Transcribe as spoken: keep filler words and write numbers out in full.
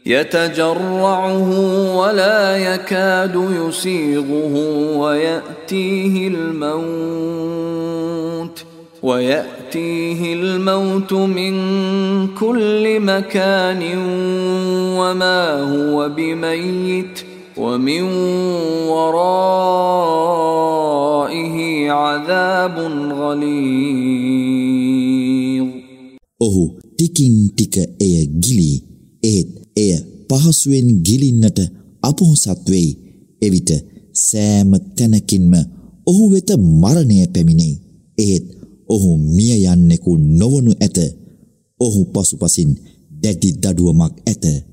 يتجرعه ولا يكاد يسيغه ويأتيه الموت ويأتيه الموت من كل مكان وما هو بميت ومن ورائه عذاب غليظ. ඔහු ටිකින් ටික එය ගිලී ඒත් එය පහසුවෙන් ගිලින්නට අපොහොසත් වෙයි. එවිට සෑම තැනකින්ම ඔහු වෙත මරණය පැමිණේ. ඒත් ඔහු මිය යන්නෙකු නොවනු ඇත. ඔහු පසුපසින් දැඩි දඩුවමක් ඇත.